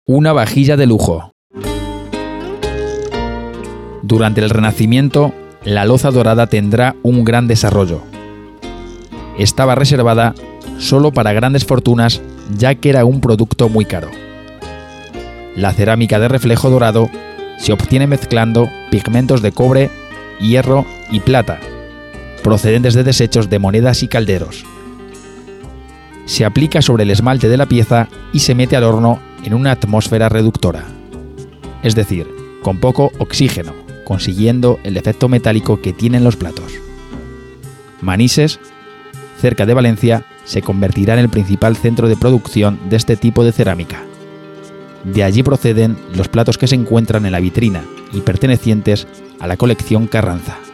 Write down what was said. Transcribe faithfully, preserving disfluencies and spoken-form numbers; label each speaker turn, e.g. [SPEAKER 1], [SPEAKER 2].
[SPEAKER 1] Una vajilla de lujo. Durante el Renacimiento, la loza dorada tendrá un gran desarrollo. Estaba reservada solo para grandes fortunas, ya que era un producto muy caro. La cerámica de reflejo dorado se obtiene mezclando pigmentos de cobre, hierro y plata, procedentes de desechos de monedas y calderos. Se aplica sobre el esmalte de la pieza y se mete al horno en una atmósfera reductora, es decir, con poco oxígeno, consiguiendo el efecto metálico que tienen los platos. Manises, cerca de Valencia, se convertirá en el principal centro de producción de este tipo de cerámica. De allí proceden los platos que se encuentran en la vitrina y pertenecientes a la colección Carranza.